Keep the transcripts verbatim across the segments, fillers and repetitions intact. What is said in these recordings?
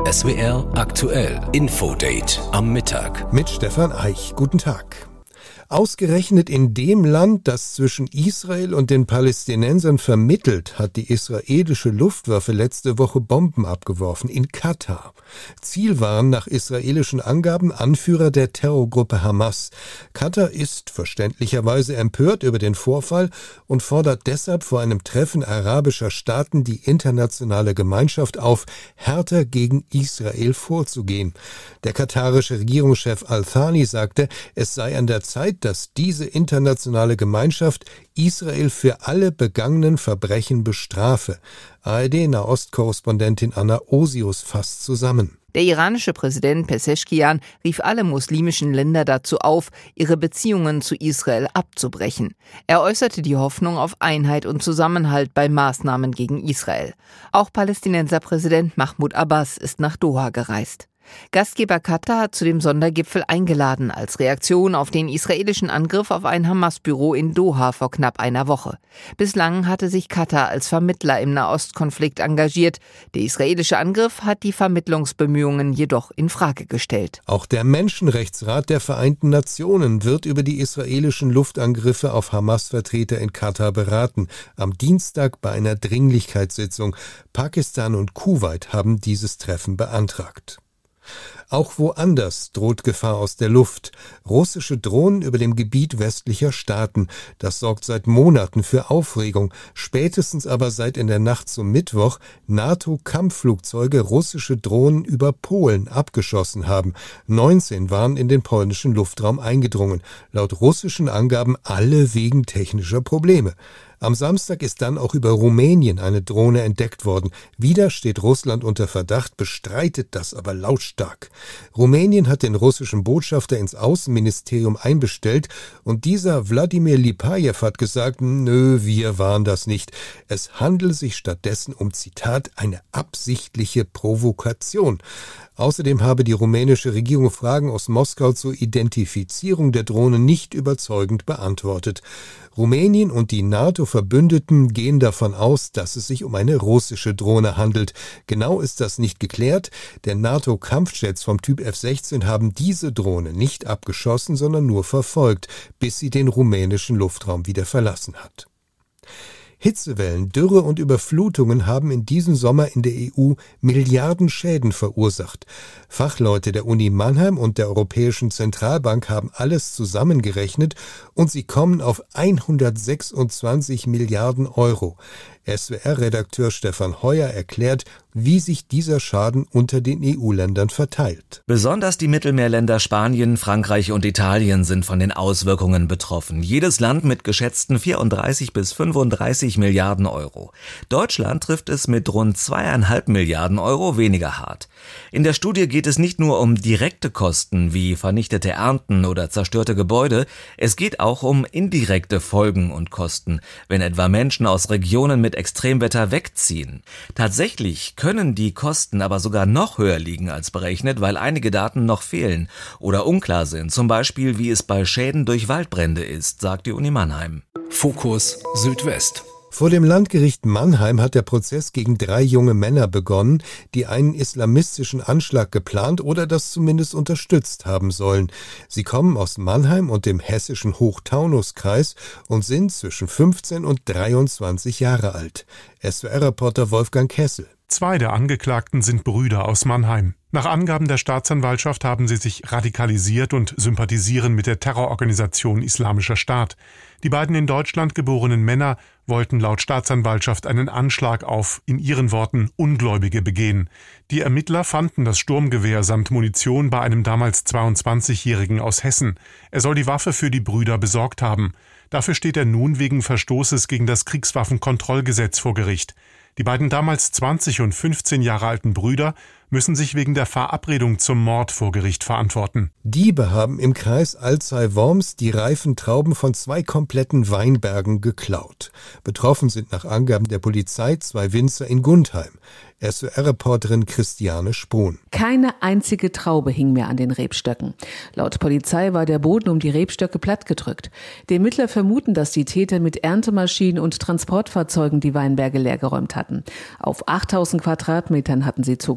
S W R aktuell Infodate am Mittag mit Stefan Eich. Guten Tag. Ausgerechnet in dem Land, das zwischen Israel und den Palästinensern vermittelt, hat die israelische Luftwaffe letzte Woche Bomben abgeworfen, in Katar. Ziel waren nach israelischen Angaben Anführer der Terrorgruppe Hamas. Katar ist verständlicherweise empört über den Vorfall und fordert deshalb vor einem Treffen arabischer Staaten die internationale Gemeinschaft auf, härter gegen Israel vorzugehen. Der katarische Regierungschef Al-Thani sagte, es sei an der Zeit, dass diese internationale Gemeinschaft Israel für alle begangenen Verbrechen bestrafe. A R D-Nahost-Korrespondentin Anna Osius fasst zusammen. Der iranische Präsident Pezeshkian rief alle muslimischen Länder dazu auf, ihre Beziehungen zu Israel abzubrechen. Er äußerte die Hoffnung auf Einheit und Zusammenhalt bei Maßnahmen gegen Israel. Auch Palästinenserpräsident Mahmoud Abbas ist nach Doha gereist. Gastgeber Katar hat zu dem Sondergipfel eingeladen, als Reaktion auf den israelischen Angriff auf ein Hamas-Büro in Doha vor knapp einer Woche. Bislang hatte sich Katar als Vermittler im Nahostkonflikt engagiert. Der israelische Angriff hat die Vermittlungsbemühungen jedoch in Frage gestellt. Auch der Menschenrechtsrat der Vereinten Nationen wird über die israelischen Luftangriffe auf Hamas-Vertreter in Katar beraten. Am Dienstag bei einer Dringlichkeitssitzung. Pakistan und Kuwait haben dieses Treffen beantragt. Auch woanders droht Gefahr aus der Luft. Russische Drohnen über dem Gebiet westlicher Staaten. Das sorgt seit Monaten für Aufregung. Spätestens aber seit in der Nacht zum Mittwoch NATO-Kampfflugzeuge russische Drohnen über Polen abgeschossen haben. neunzehn waren in den polnischen Luftraum eingedrungen. Laut russischen Angaben alle wegen technischer Probleme. Am Samstag ist dann auch über Rumänien eine Drohne entdeckt worden. Wieder steht Russland unter Verdacht, bestreitet das aber lautstark. Rumänien hat den russischen Botschafter ins Außenministerium einbestellt und dieser Wladimir Lipajew hat gesagt, nö, wir waren das nicht. Es handele sich stattdessen um, Zitat, eine absichtliche Provokation. Außerdem habe die rumänische Regierung Fragen aus Moskau zur Identifizierung der Drohne nicht überzeugend beantwortet. Rumänien und die NATO-Verbündeten gehen davon aus, dass es sich um eine russische Drohne handelt. Genau ist das nicht geklärt, denn NATO-Kampfjets vom Typ F sechzehn haben diese Drohne nicht abgeschossen, sondern nur verfolgt, bis sie den rumänischen Luftraum wieder verlassen hat. Hitzewellen, Dürre und Überflutungen haben in diesem Sommer in der E U Milliarden Schäden verursacht. Fachleute der Uni Mannheim und der Europäischen Zentralbank haben alles zusammengerechnet und sie kommen auf hundertsechsundzwanzig Milliarden Euro. S W R-Redakteur Stefan Heuer erklärt, wie sich dieser Schaden unter den E U-Ländern verteilt. Besonders die Mittelmeerländer Spanien, Frankreich und Italien sind von den Auswirkungen betroffen. Jedes Land mit geschätzten vierunddreißig bis fünfunddreißig Milliarden Euro. Deutschland trifft es mit rund zweieinhalb Milliarden Euro weniger hart. In der Studie geht es nicht nur um direkte Kosten wie vernichtete Ernten oder zerstörte Gebäude, es geht auch um indirekte Folgen und Kosten, wenn etwa Menschen aus Regionen mit Extremwetter wegziehen. Tatsächlich können die Kosten aber sogar noch höher liegen als berechnet, weil einige Daten noch fehlen oder unklar sind, zum Beispiel wie es bei Schäden durch Waldbrände ist, sagt die Uni Mannheim. Fokus Südwest. Vor dem Landgericht Mannheim hat der Prozess gegen drei junge Männer begonnen, die einen islamistischen Anschlag geplant oder das zumindest unterstützt haben sollen. Sie kommen aus Mannheim und dem hessischen Hochtaunuskreis und sind zwischen fünfzehn und dreiundzwanzig Jahre alt. S W R-Reporter Wolfgang Kessel. Zwei der Angeklagten sind Brüder aus Mannheim. Nach Angaben der Staatsanwaltschaft haben sie sich radikalisiert und sympathisieren mit der Terrororganisation Islamischer Staat. Die beiden in Deutschland geborenen Männer wollten laut Staatsanwaltschaft einen Anschlag auf, in ihren Worten, Ungläubige begehen. Die Ermittler fanden das Sturmgewehr samt Munition bei einem damals zweiundzwanzigjährigen aus Hessen. Er soll die Waffe für die Brüder besorgt haben. Dafür steht er nun wegen Verstoßes gegen das Kriegswaffenkontrollgesetz vor Gericht. Die beiden damals zwanzig und fünfzehn Jahre alten Brüder müssen sich wegen der Verabredung zum Mord vor Gericht verantworten. Diebe haben im Kreis Alzey-Worms die reifen Trauben von zwei kompletten Weinbergen geklaut. Betroffen sind nach Angaben der Polizei zwei Winzer in Gundheim. S W R-Reporterin Christiane Spohn. Keine einzige Traube hing mehr an den Rebstöcken. Laut Polizei war der Boden um die Rebstöcke plattgedrückt. Die Ermittler vermuten, dass die Täter mit Erntemaschinen und Transportfahrzeugen die Weinberge leergeräumt hatten. Auf achttausend Quadratmetern hatten sie zugeschlagen.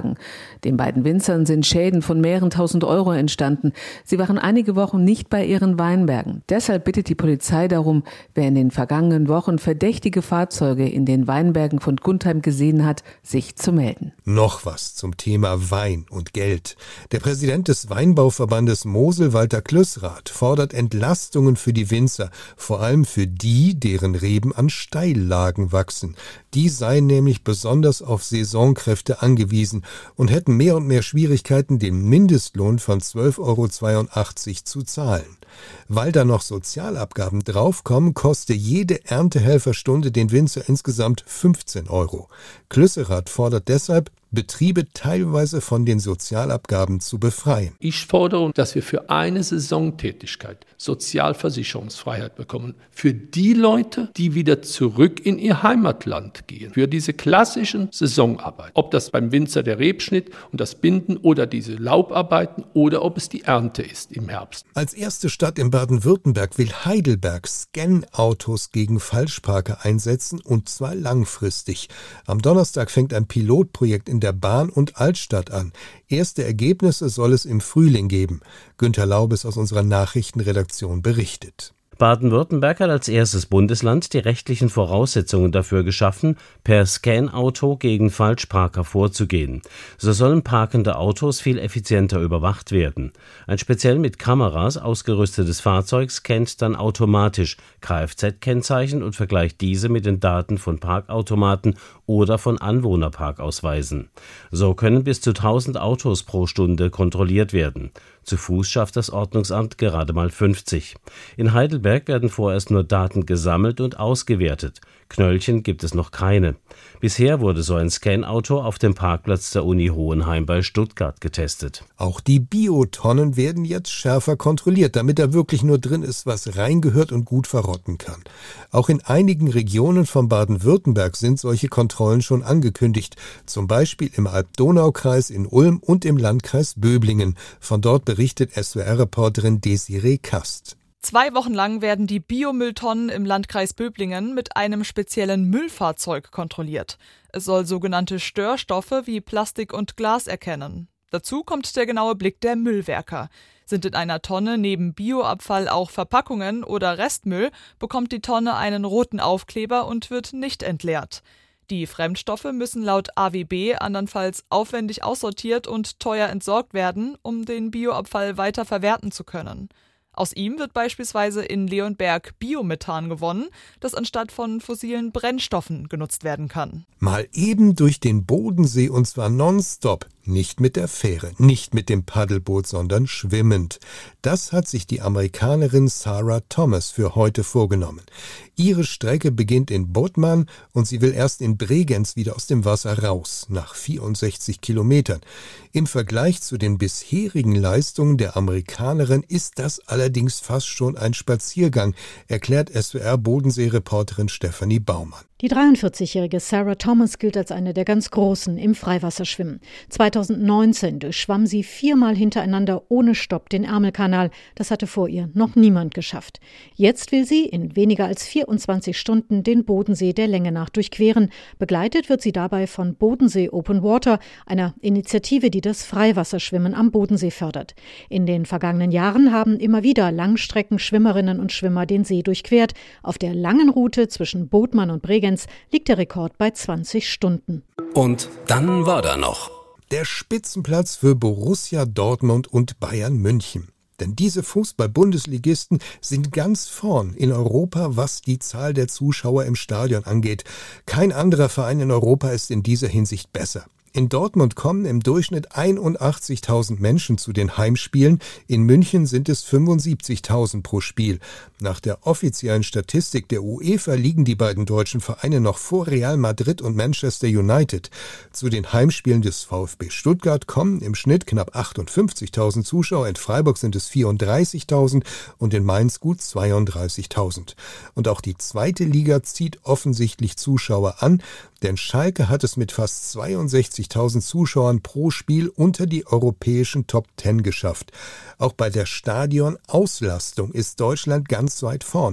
sagen. Den beiden Winzern sind Schäden von mehreren tausend Euro entstanden. Sie waren einige Wochen nicht bei ihren Weinbergen. Deshalb bittet die Polizei darum, wer in den vergangenen Wochen verdächtige Fahrzeuge in den Weinbergen von Gundheim gesehen hat, sich zu melden. Noch was zum Thema Wein und Geld. Der Präsident des Weinbauverbandes Mosel, Walter Klüssrath, fordert Entlastungen für die Winzer, vor allem für die, deren Reben an Steillagen wachsen. Die seien nämlich besonders auf Saisonkräfte angewiesen und hätten mehr und mehr Schwierigkeiten, den Mindestlohn von zwölf Euro zweiundachtzig zu zahlen. Weil da noch Sozialabgaben draufkommen, koste jede Erntehelferstunde den Winzer insgesamt fünfzehn Euro. Klüsserath fordert deshalb, Betriebe teilweise von den Sozialabgaben zu befreien. Ich fordere, dass wir für eine Saisontätigkeit Sozialversicherungsfreiheit bekommen. Für die Leute, die wieder zurück in ihr Heimatland gehen. Für diese klassischen Saisonarbeiten. Ob das beim Winzer der Rebschnitt und das Binden oder diese Laubarbeiten oder ob es die Ernte ist im Herbst. Als erste Stadt in Baden-Württemberg will Heidelberg Scan-Autos gegen Falschparker einsetzen, und zwar langfristig. Am Donnerstag fängt ein Pilotprojekt in der Bahn- und Altstadt an. Erste Ergebnisse soll es im Frühling geben. Günter Laubes aus unserer Nachrichtenredaktion berichtet. Baden-Württemberg hat als erstes Bundesland die rechtlichen Voraussetzungen dafür geschaffen, per Scan-Auto gegen Falschparker vorzugehen. So sollen parkende Autos viel effizienter überwacht werden. Ein speziell mit Kameras ausgerüstetes Fahrzeug scannt dann automatisch Kfz-Kennzeichen und vergleicht diese mit den Daten von Parkautomaten oder von Anwohnerparkausweisen. So können bis zu tausend Autos pro Stunde kontrolliert werden. Zu Fuß schafft das Ordnungsamt gerade mal fünfzig. In Heidelberg werden vorerst nur Daten gesammelt und ausgewertet. Knöllchen gibt es noch keine. Bisher wurde so ein Scan-Auto auf dem Parkplatz der Uni Hohenheim bei Stuttgart getestet. Auch die Biotonnen werden jetzt schärfer kontrolliert, damit da wirklich nur drin ist, was reingehört und gut verrotten kann. Auch in einigen Regionen von Baden-Württemberg sind solche Kontrollen schon angekündigt, zum Beispiel im Alb-Donau-Kreis in Ulm und im Landkreis Böblingen. Von dort berichtet S W R-Reporterin Desiree Kast. Zwei Wochen lang werden die Biomülltonnen im Landkreis Böblingen mit einem speziellen Müllfahrzeug kontrolliert. Es soll sogenannte Störstoffe wie Plastik und Glas erkennen. Dazu kommt der genaue Blick der Müllwerker. Sind in einer Tonne neben Bioabfall auch Verpackungen oder Restmüll, bekommt die Tonne einen roten Aufkleber und wird nicht entleert. Die Fremdstoffe müssen laut A W B andernfalls aufwendig aussortiert und teuer entsorgt werden, um den Bioabfall weiter verwerten zu können. Aus ihm wird beispielsweise in Leonberg Biomethan gewonnen, das anstatt von fossilen Brennstoffen genutzt werden kann. Mal eben durch den Bodensee, und zwar nonstop. Nicht mit der Fähre, nicht mit dem Paddelboot, sondern schwimmend. Das hat sich die Amerikanerin Sarah Thomas für heute vorgenommen. Ihre Strecke beginnt in Bodman und sie will erst in Bregenz wieder aus dem Wasser raus, nach vierundsechzig Kilometern. Im Vergleich zu den bisherigen Leistungen der Amerikanerin ist das allerdings fast schon ein Spaziergang, erklärt S W R-Bodensee-Reporterin Stefanie Baumann. Die dreiundvierzigjährige Sarah Thomas gilt als eine der ganz Großen im Freiwasserschwimmen. zweitausendneunzehn durchschwamm sie viermal hintereinander ohne Stopp den Ärmelkanal. Das hatte vor ihr noch niemand geschafft. Jetzt will sie in weniger als vierundzwanzig Stunden den Bodensee der Länge nach durchqueren. Begleitet wird sie dabei von Bodensee Open Water, einer Initiative, die das Freiwasserschwimmen am Bodensee fördert. In den vergangenen Jahren haben immer wieder Langstreckenschwimmerinnen und Schwimmer den See durchquert. Auf der langen Route zwischen Bodman und Bregenz liegt der Rekord bei zwanzig Stunden. Und dann war da noch der Spitzenplatz für Borussia Dortmund und Bayern München. Denn diese Fußball-Bundesligisten sind ganz vorn in Europa, was die Zahl der Zuschauer im Stadion angeht. Kein anderer Verein in Europa ist in dieser Hinsicht besser. In Dortmund kommen im Durchschnitt einundachtzigtausend Menschen zu den Heimspielen, in München sind es fünfundsiebzigtausend pro Spiel. Nach der offiziellen Statistik der UEFA liegen die beiden deutschen Vereine noch vor Real Madrid und Manchester United. Zu den Heimspielen des VfB Stuttgart kommen im Schnitt knapp achtundfünfzigtausend Zuschauer, in Freiburg sind es vierunddreißigtausend und in Mainz gut zweiunddreißigtausend. Und auch die zweite Liga zieht offensichtlich Zuschauer an, denn Schalke hat es mit fast zweiundsechzigtausend Zuschauern pro Spiel unter die europäischen Top Ten geschafft. Auch bei der Stadionauslastung ist Deutschland ganz weit vorn.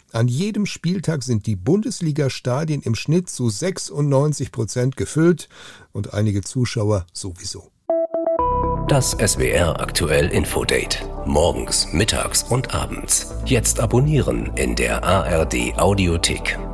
An jedem Spieltag sind die Bundesliga-Stadien im Schnitt zu sechsundneunzig Prozent gefüllt und einige Zuschauer sowieso. Das S W R Aktuell Infodate. Morgens, mittags und abends. Jetzt abonnieren in der A R D Audiothek.